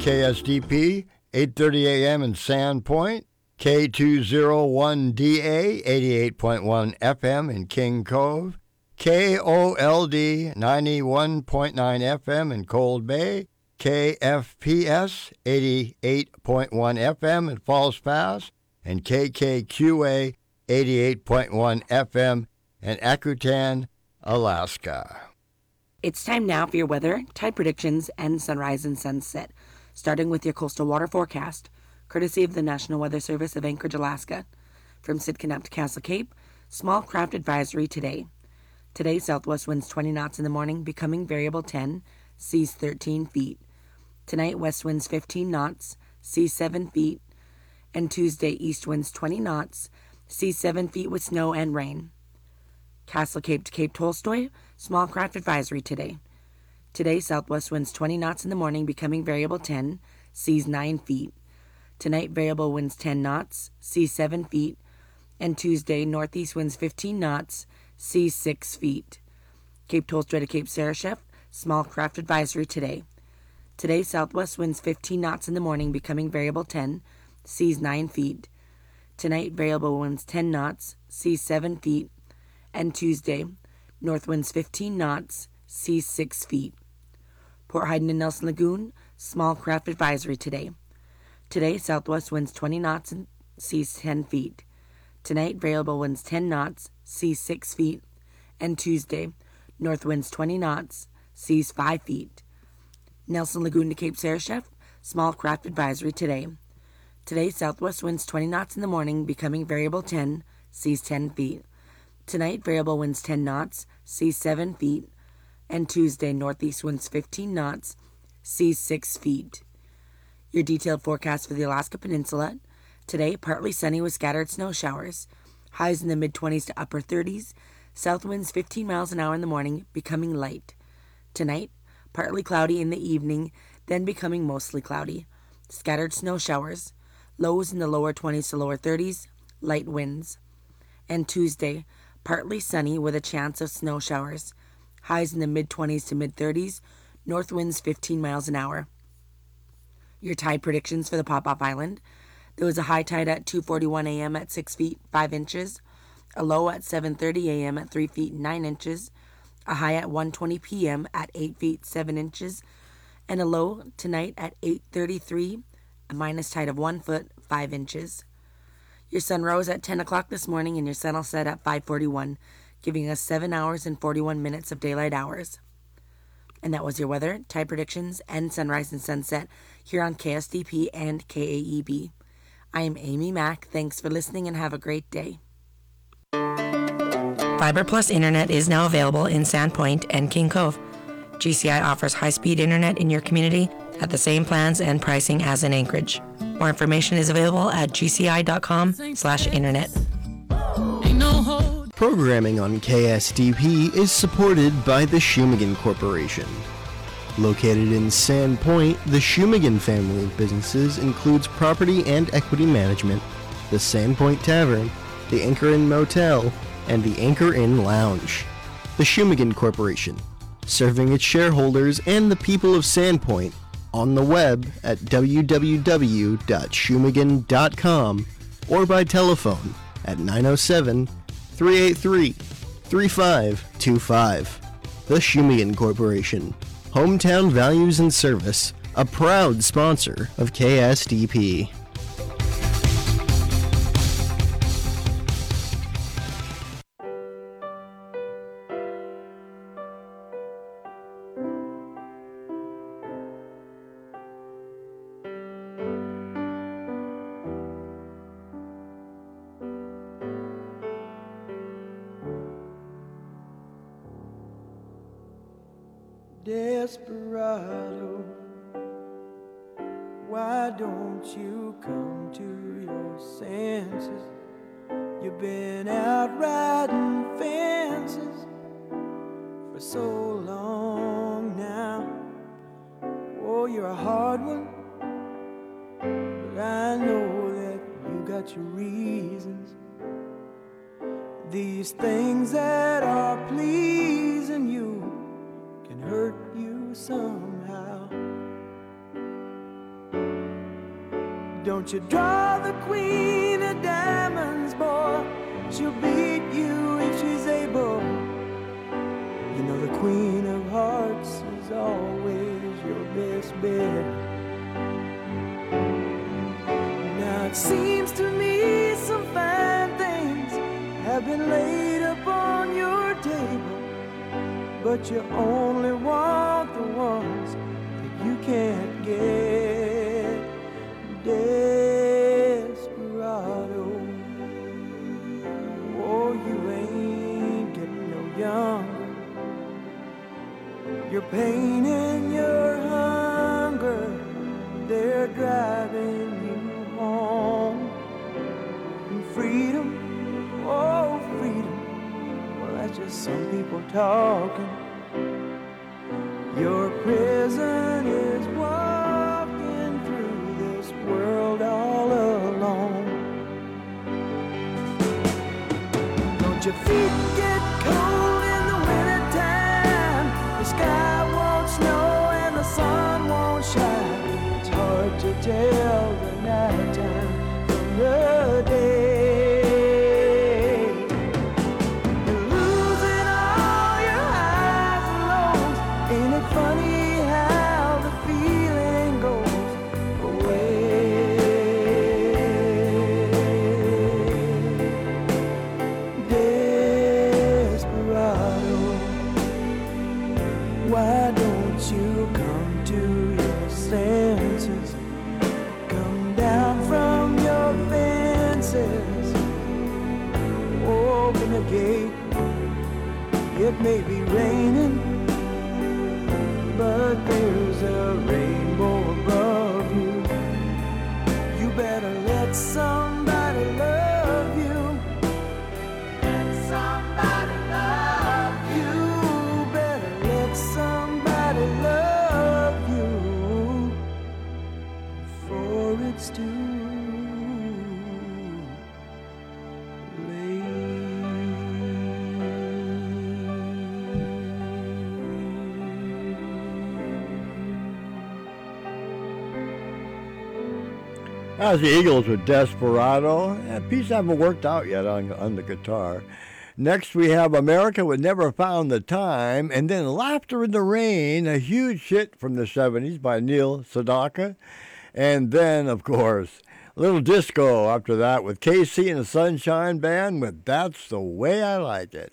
KSDP, 8:30 a.m. in Sandpoint, K201DA, 88.1 FM in King Cove, KOLD, 91.9 FM in Cold Bay, KFPS, 88.1 FM in Falls Pass, and KKQA, 88.1 FM in Akutan, Alaska. It's time now for your weather, tide predictions, and sunrise and sunset, starting with your coastal water forecast, courtesy of the National Weather Service of Anchorage, Alaska. From Sitka to Castle Cape, small craft advisory today. Today, southwest winds 20 knots in the morning, becoming variable 10, seas 13 feet. Tonight, west winds 15 knots, seas 7 feet. And Tuesday, east winds 20 knots, seas 7 feet with snow and rain. Castle Cape to Cape Tolstoy, small craft advisory today. Today, southwest winds 20 knots in the morning, becoming variable 10, seas 9 feet. Tonight, variable winds 10 knots, seas 7 feet. And Tuesday, northeast winds 15 knots, seas 6 feet. Cape Tolstoy to Cape Sarashef, small craft advisory today. Today, southwest winds 15 knots in the morning, becoming variable 10, seas 9 feet. Tonight, variable winds 10 knots, seas 7 feet. And Tuesday, north winds 15 knots, seas 6 feet. Port Hayden and Nelson Lagoon, small craft advisory today. Today, southwest winds 20 knots and seas 10 feet. Tonight, variable winds 10 knots, seas 6 feet. And Tuesday, north winds 20 knots, seas 5 feet. Nelson Lagoon to Cape Sarashef, small craft advisory today. Today, southwest winds 20 knots in the morning, becoming variable 10, seas 10 feet. Tonight, variable winds 10 knots, seas 7 feet. And Tuesday, northeast winds 15 knots, seas 6 feet. Your detailed forecast for the Alaska Peninsula. Today, partly sunny with scattered snow showers. Highs in the mid-20s to upper 30s. South winds 15 miles an hour in the morning, becoming light. Tonight, partly cloudy in the evening, then becoming mostly cloudy. Scattered snow showers. Lows in the lower 20s to lower 30s. Light winds. And Tuesday, partly sunny with a chance of snow showers. Highs in the mid-20s to mid-30s. North winds 15 miles an hour. Your tide predictions for the Pop-Off Island. There was a high tide at 2:41 a.m. at 6 feet 5 inches. A low at 7:30 a.m. at 3 feet 9 inches. A high at 1:20 p.m. at 8 feet 7 inches. And a low tonight at 8:33, a minus tide of 1 foot 5 inches. Your sun rose at 10 o'clock this morning and your sun will set at 5:41, giving us 7 hours and 41 minutes of daylight hours. And that was your weather, tide predictions, and sunrise and sunset here on KSDP and KAEB. I am Amy Mack. Thanks for listening and have a great day. Fiber Plus Internet is now available in Sandpoint and King Cove. GCI offers high-speed internet in your community at the same plans and pricing as in Anchorage. More information is available at gci.com/internet. Programming on KSDP is supported by the Shumagan Corporation. Located in Sandpoint, the Shumagan family of businesses includes property and equity management, the Sandpoint Tavern, the Anchor Inn Motel, and the Anchor Inn Lounge. The Shumagan Corporation, serving its shareholders and the people of Sandpoint on the web at www.shumagan.com or by telephone at 907-383-3525. The Shumagan Corporation, Hometown Values and Service, a proud sponsor of KSDP. Desperado, why don't you come to your senses? You've been out riding fences for so long now. Oh, you're a hard one, but I know that you got your reasons. These things that are pleasing you can hurt you somehow. Don't you draw the queen of diamonds, boy. She'll beat you if she's able. You know the queen of hearts is always your best bet. Now it seems to me some fine things have been laid upon your table, but you only want the ones that you can't get. Desperado, oh, you ain't getting no younger. Your pain and your hunger, they're driving you home. And freedom, oh, freedom, well, that's just some people talking. Your prison is walking through this world all alone. Don't your feet get cold in the wintertime? The sky won't snow and the sun won't shine. It's hard to tell the nighttime from the day. You're losing all your highs and lows. Ain't it funny how the feeling goes away? Desperado, why don't you come to your senses? Come down from your fences. Open the gate. It may be raining, but there's a rainbow above you. You better let somebody love you. Let somebody love you. Better let somebody love you before it's too As the Eagles with Desperado. Piece haven't worked out yet on the guitar. Next we have America with Never Found the Time, and then Laughter in the Rain, a huge hit from the 70s by Neil Sedaka. And then, of course, a little disco after that with KC and the Sunshine Band with That's the Way I Like It.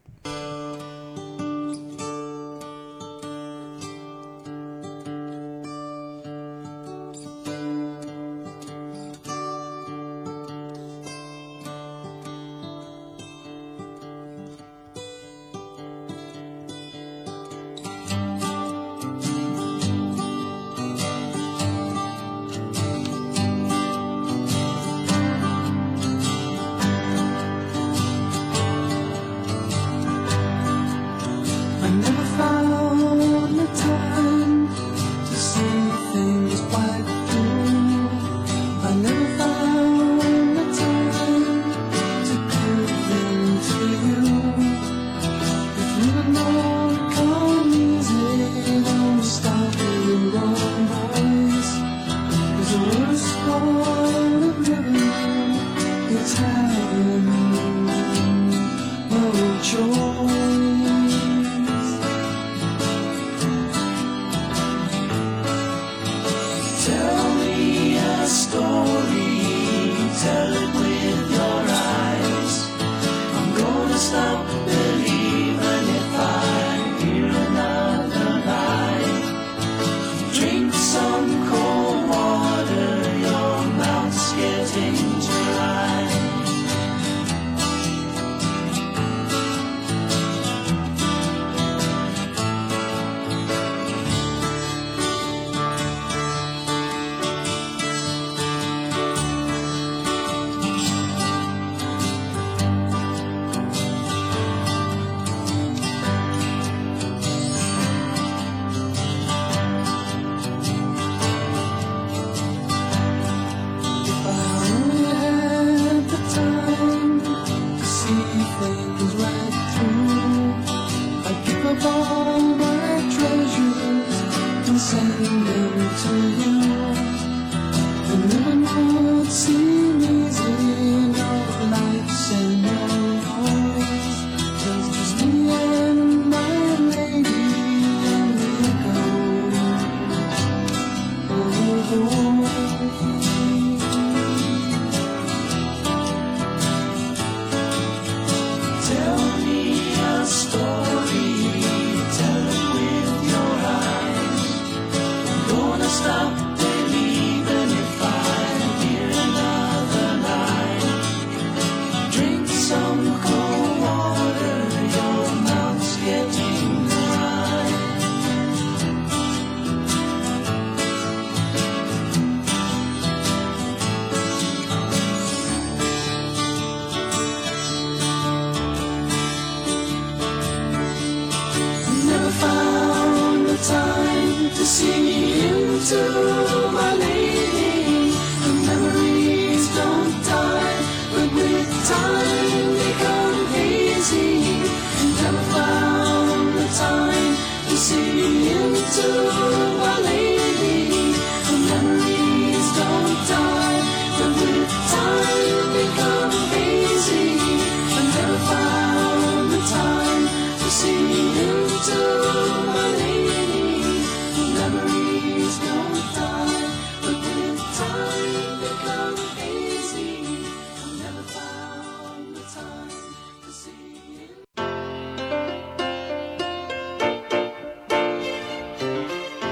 rendezvous. Tell me a story, tell it with your eyes. I'm gonna stop believing if I hear another lie. Drink some cold water, your mouth's getting dry. Never found the time to see into my lady. The memories don't die, but with time become hazy. Never found the time to see into my lady. The memories don't die, but with time become hazy. I never found the time to see into my lady. The memories don't die, but with time become hazy. I never found the time to see into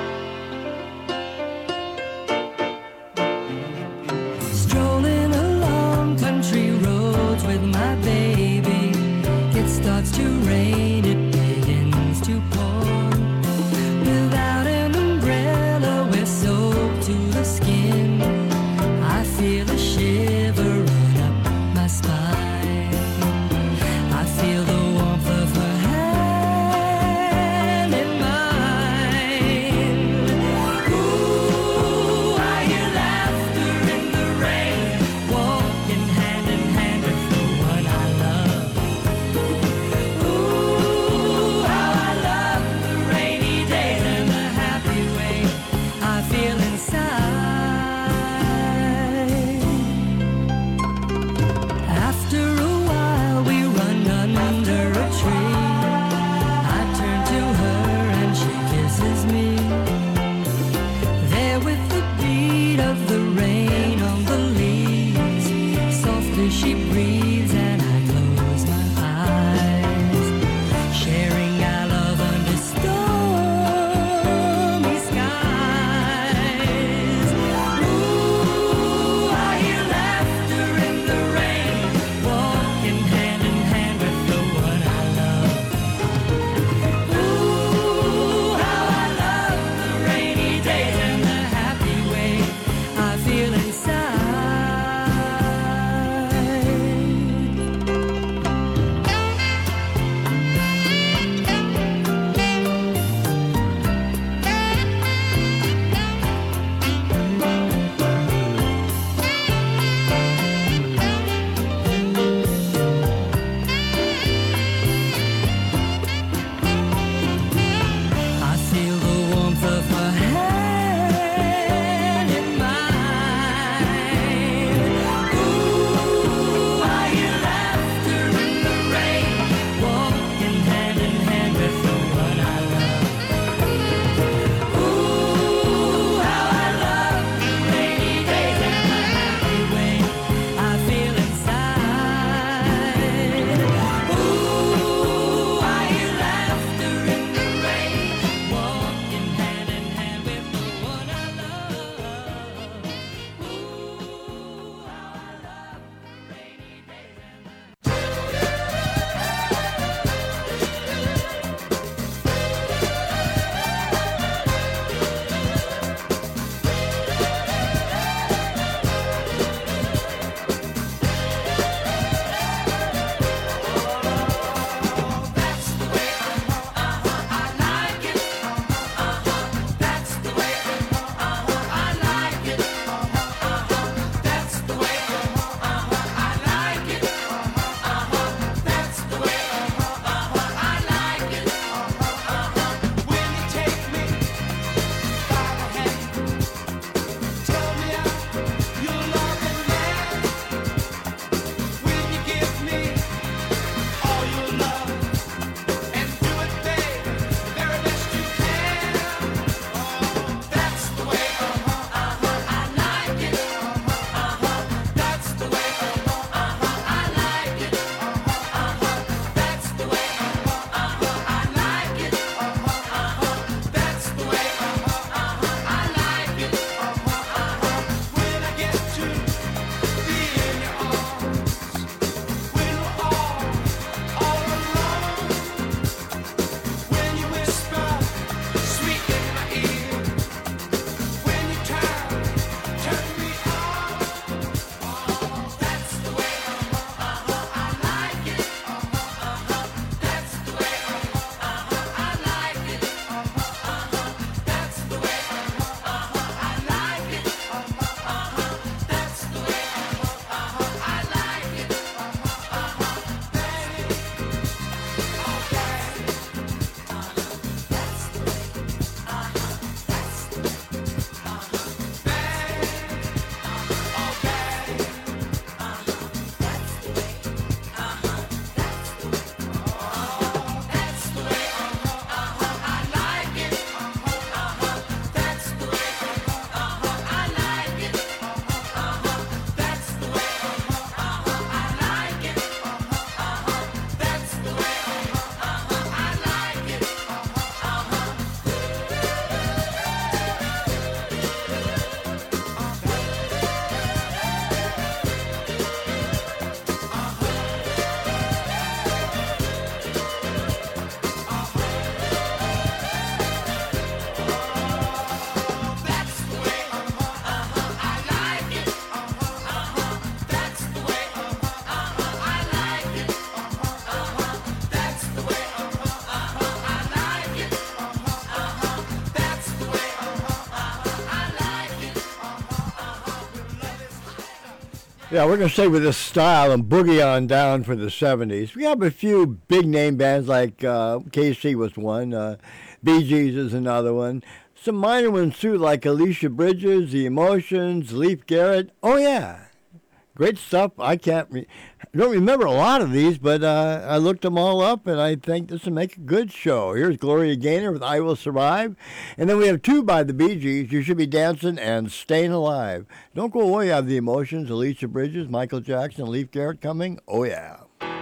Yeah, we're going to stay with this style and boogie on down for the 70s. We have a few big name bands like KC was one, Bee Gees is another one. Some minor ones too, like Alicia Bridges, The Emotions, Leif Garrett. Oh, yeah. Great stuff. I don't remember a lot of these, but I looked them all up, and I think this will make a good show. Here's Gloria Gaynor with I Will Survive. And then we have two by the Bee Gees, You Should Be Dancing and Staying Alive. Don't go away. You have The Emotions, Alicia Bridges, Michael Jackson, Leif Garrett coming. Oh, yeah.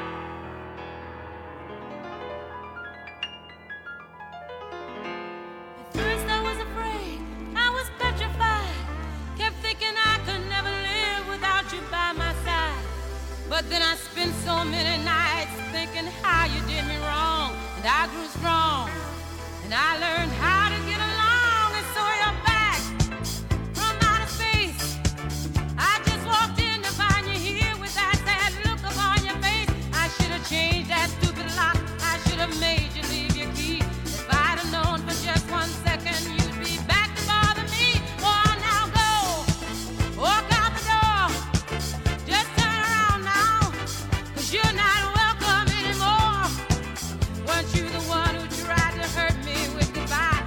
But then I spent so many nights thinking how you did me wrong, and I grew strong, and I learned how to get along, and so you're back from outer space. I just walked in to find you here with that sad look upon your face. I should have changed that stupid lock. I should have made you leave your key. If I'd have known for just 1 second you'd be back to bother me. Oh, now go, walk out the door. Just you're not welcome anymore. Weren't you the one who tried to hurt me with goodbye?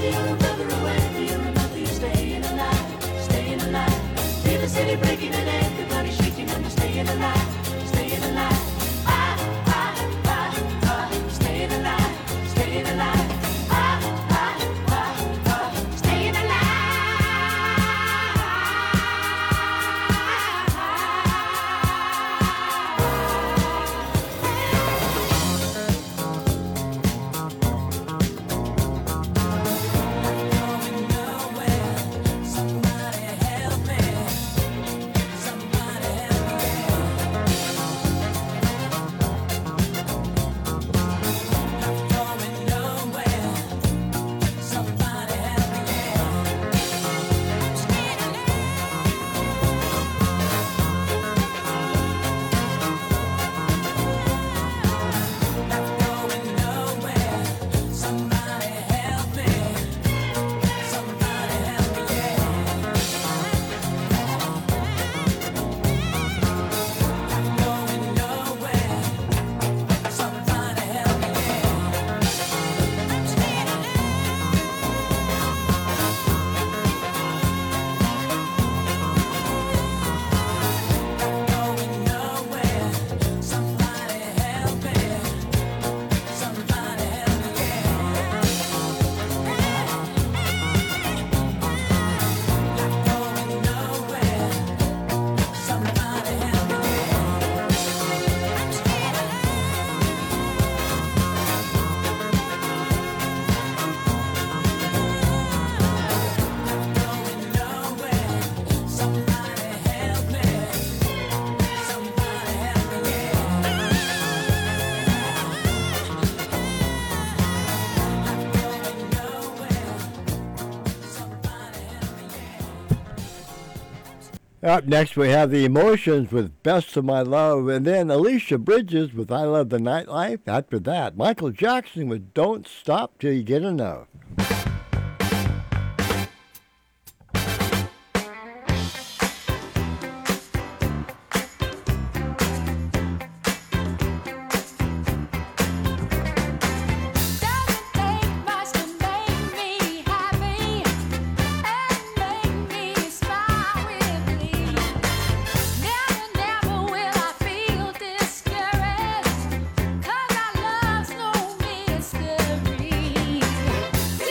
you're a brother away, if you're a mother, you're staying alive, staying alive. Feel the city breaking and everybody shaking and you're staying alive, staying alive. Ah, ah, ah, ah, staying alive, staying alive. Ah, ah, ah, ah, staying alive. Up next, we have the Emotions with Best of My Love, and then Alicia Bridges with I Love the Nightlife. After that, Michael Jackson with Don't Stop Till You Get Enough. Mystery.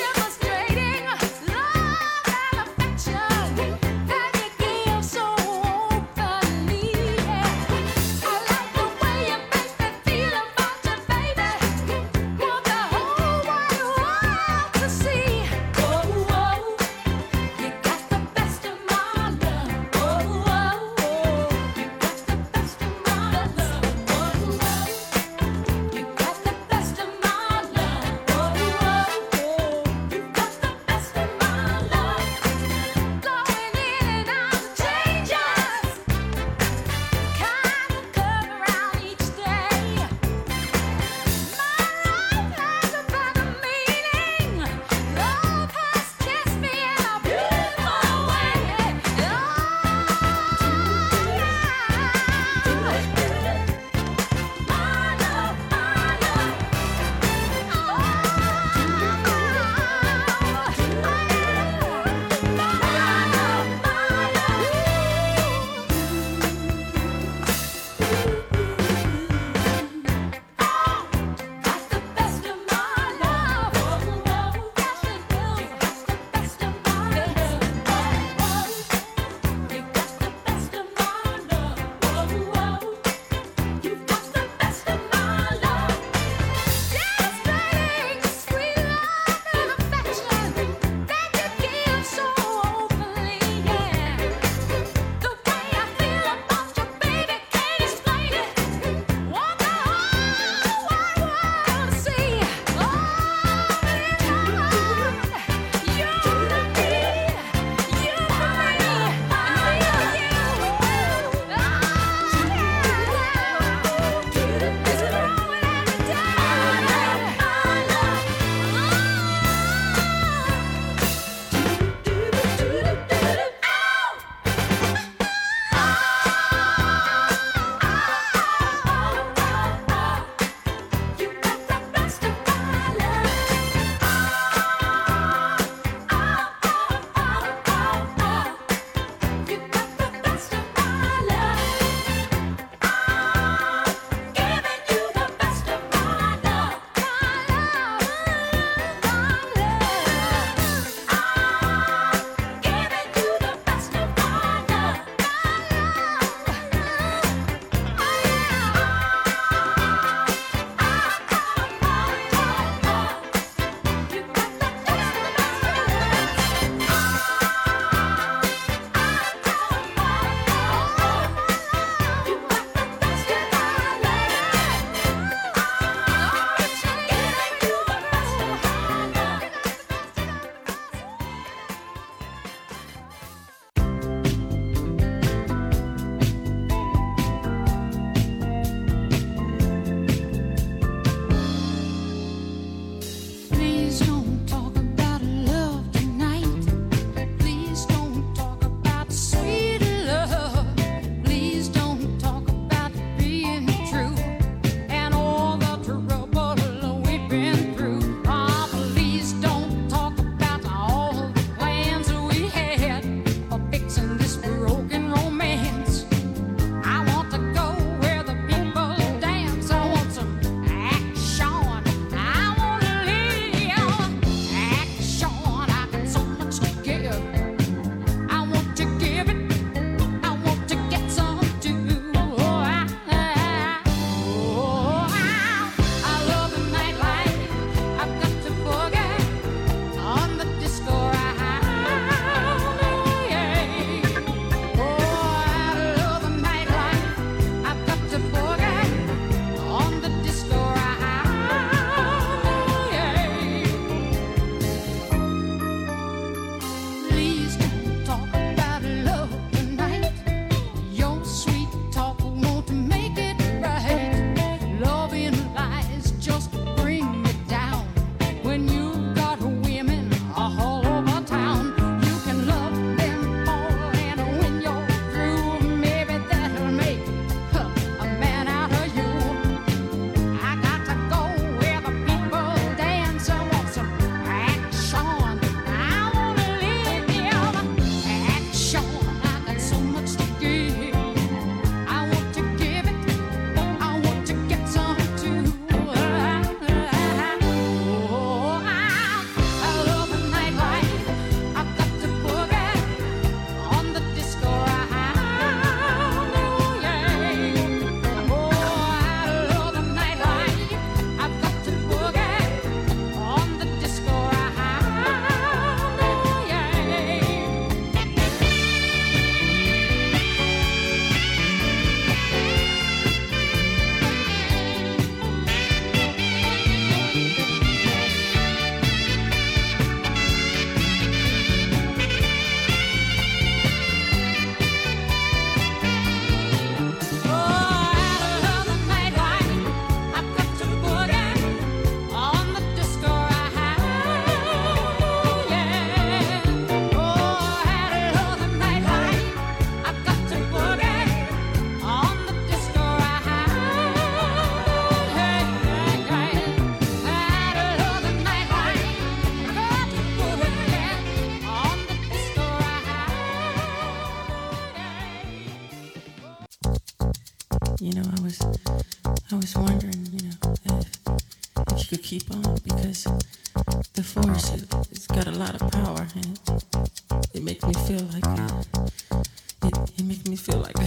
keep on because the force, it's got a lot of power and it makes me feel like it makes me feel like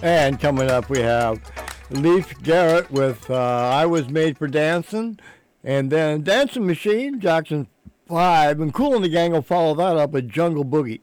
And coming up, we have Leif Garrett with I Was Made for Dancing. And then Dancing Machine, Jackson 5. And Kool and the Gang will follow that up with Jungle Boogie.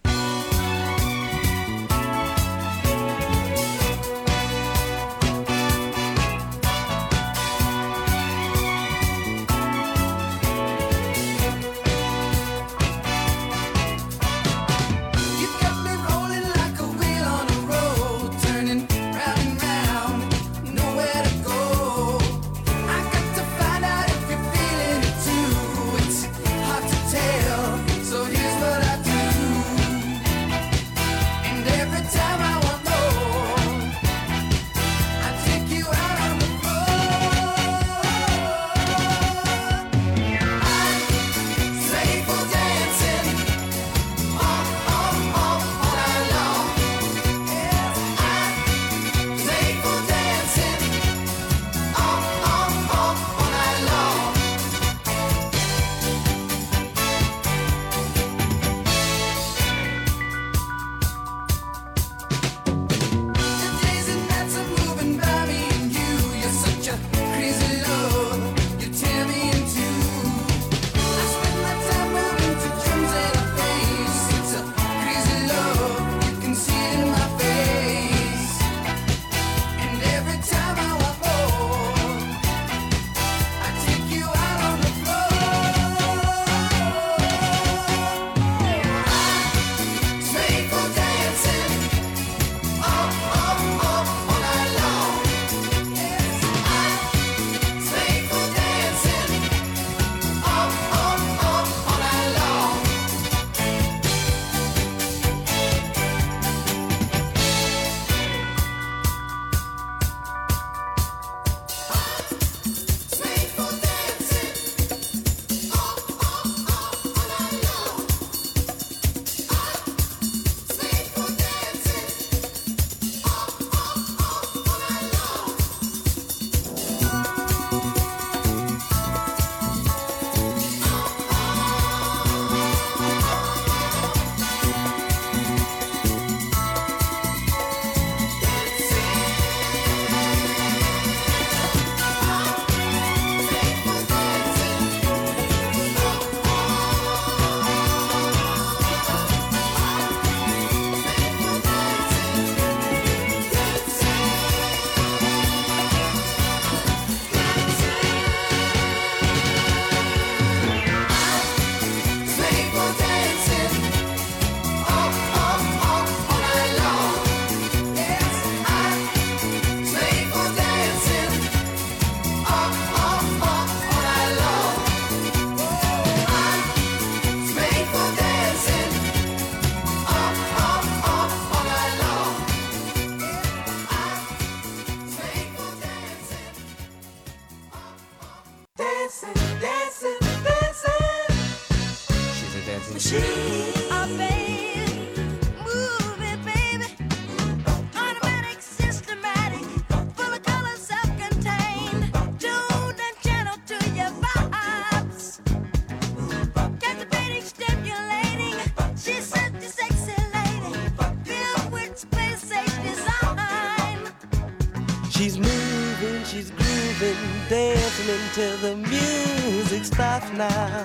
Till the music stops now,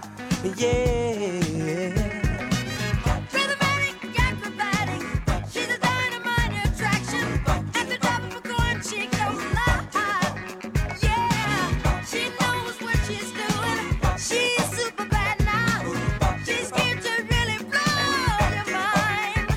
yeah. Rhythmatic, acrobatic, she's a dynamite attraction. At the top of a coin, she goes live. Yeah, she knows what she's doing. She's super bad now. She's here to really blow your mind.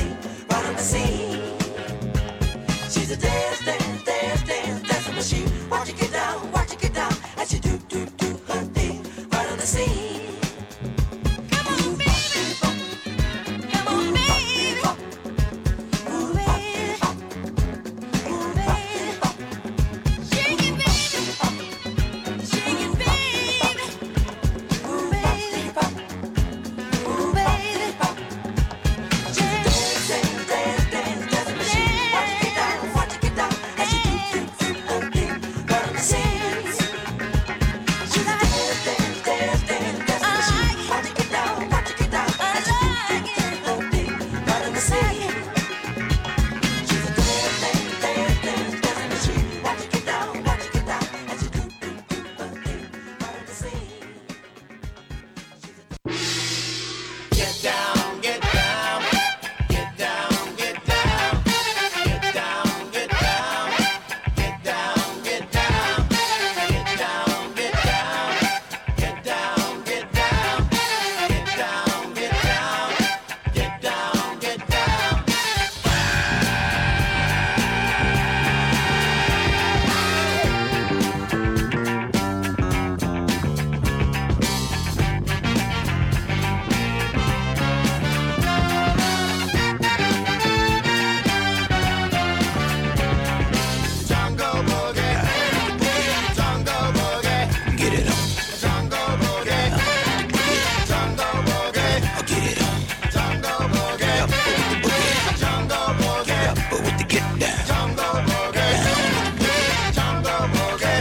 She's a dance, dance, dance, dance, dancing machine.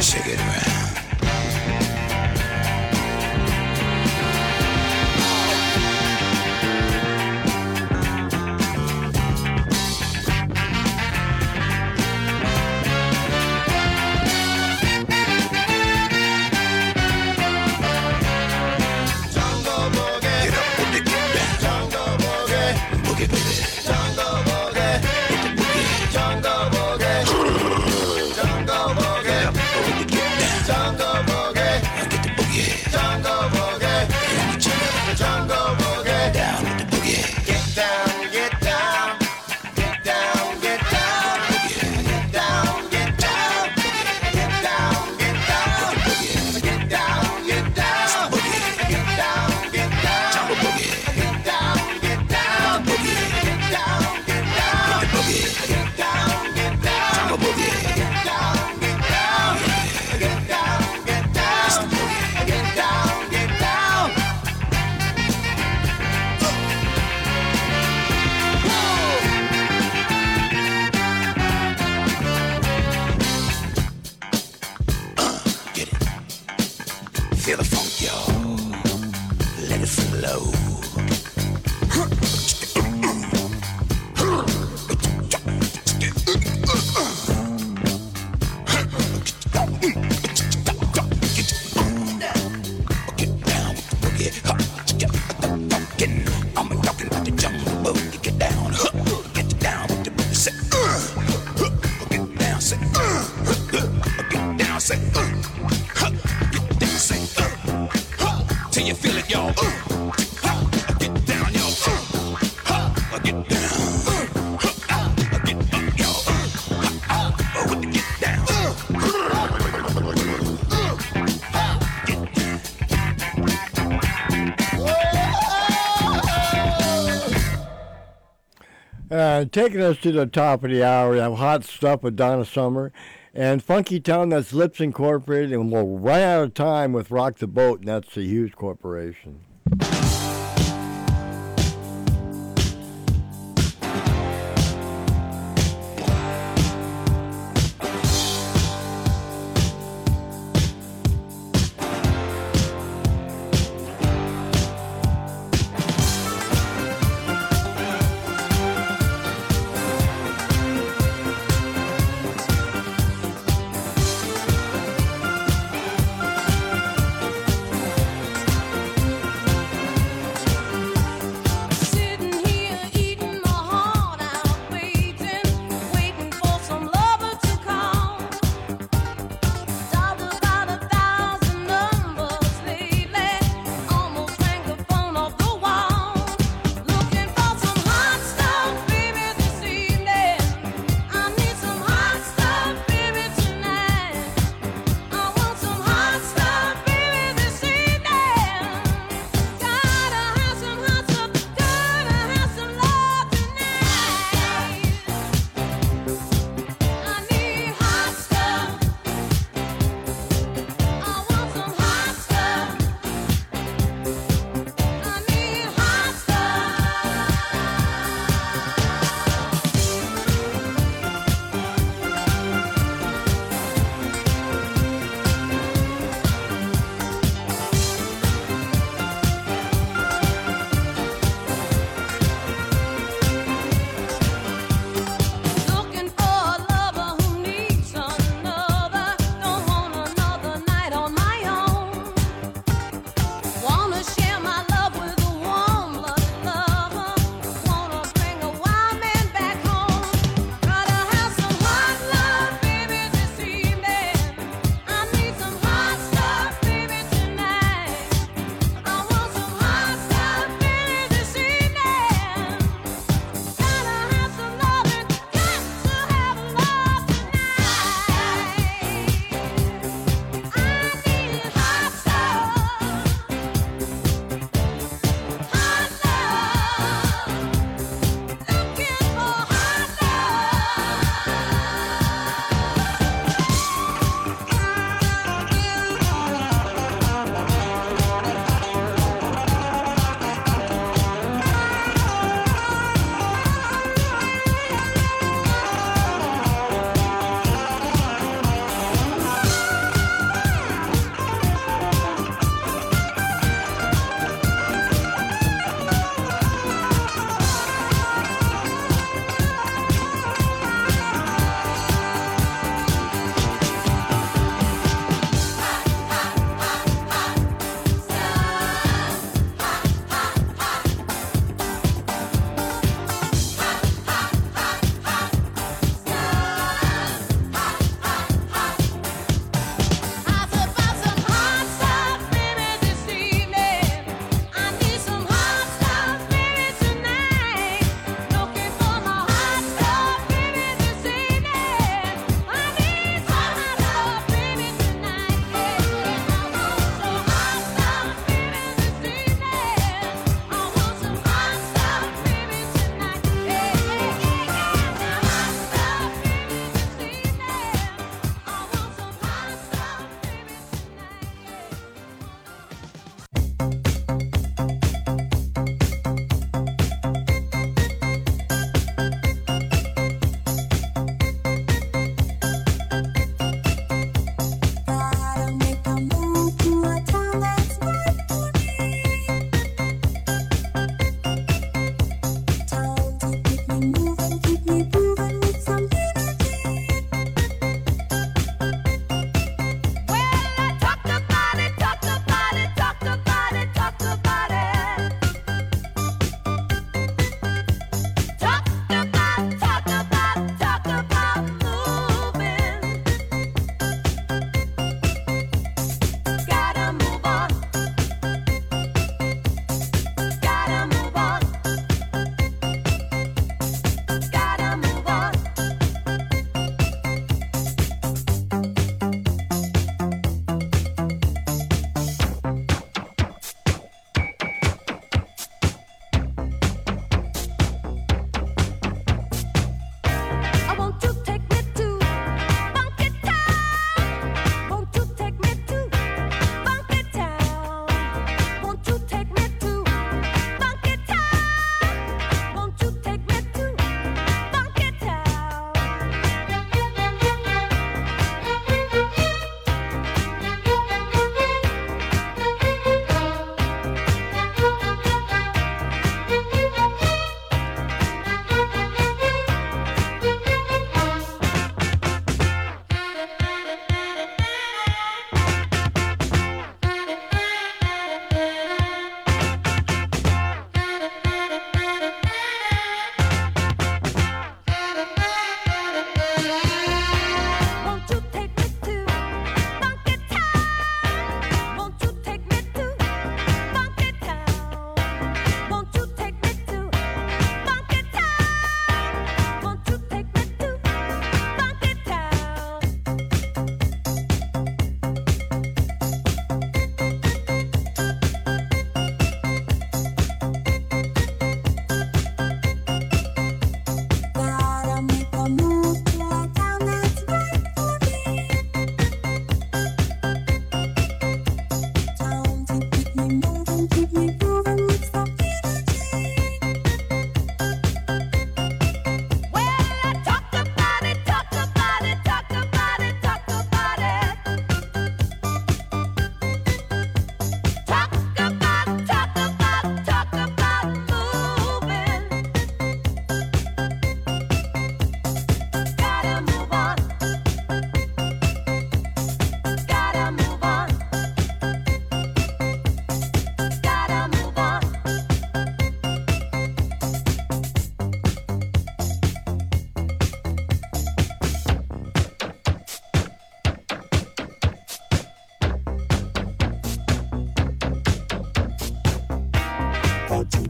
shake it around. Feel the funk, y'all. Let it flow. Get down with the boogie. I'm talking about the jungle boogie. Get down. Get down with the boogie. Say, get down. Say, get down. Say, get down. Say, till you feel it, y'all. Get down, y'all. Get down. Get up, y'all. With the get down. Taking us to the top of the hour, we have Hot Stuff with Donna Summer and Funky Town, that's Lips Incorporated, and we'll run out of time with Rock the Boat, and that's the Hughes Corporation.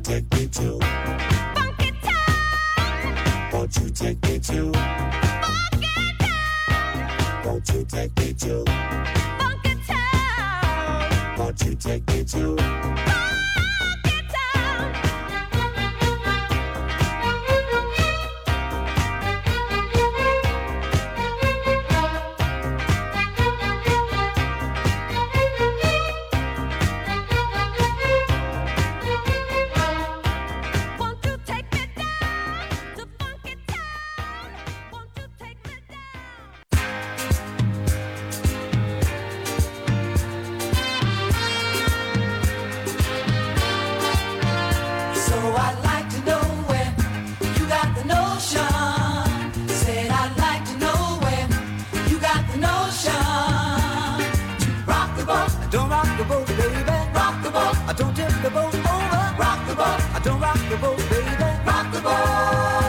take me to Funky Town? Won't you take me to Funky Town? Won't you take me to Funky Town? Won't you take me to Funky Town? Won't you take me down to Funky Town? Won't you take me down? So I'd like to know where you got the notion. Said I'd like to know where you got the notion. Rock the boat, don't rock the boat, baby. Rock the boat, don't tip the boat over. Rock the boat, don't rock the boat, baby. Rock the boat.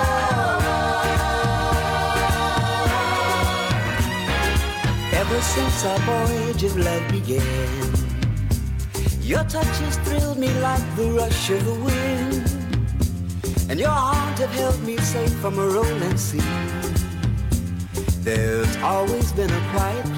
Ever since our voyage of love began, your touch has thrilled me like the rush of the wind, and your arms have held me safe from a rolling sea. There's always been a quiet